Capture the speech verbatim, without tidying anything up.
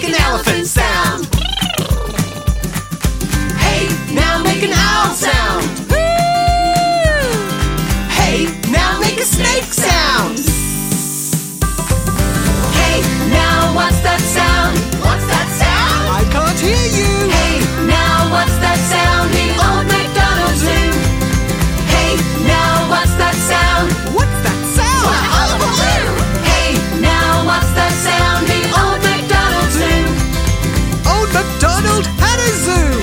an elephant sound. Hey, now make an owl sound. Hey, now make a snake sound. Hey, now what's that sound? What's that sound? I can't hear you. Hey, now what's that sound in Old MacDonald's zoo? Hey, now what's that sound? What's that sound? A hullabaloo! Hey, now what's that sound in Old MacDonald's zoo? Old MacDonald had a zoo.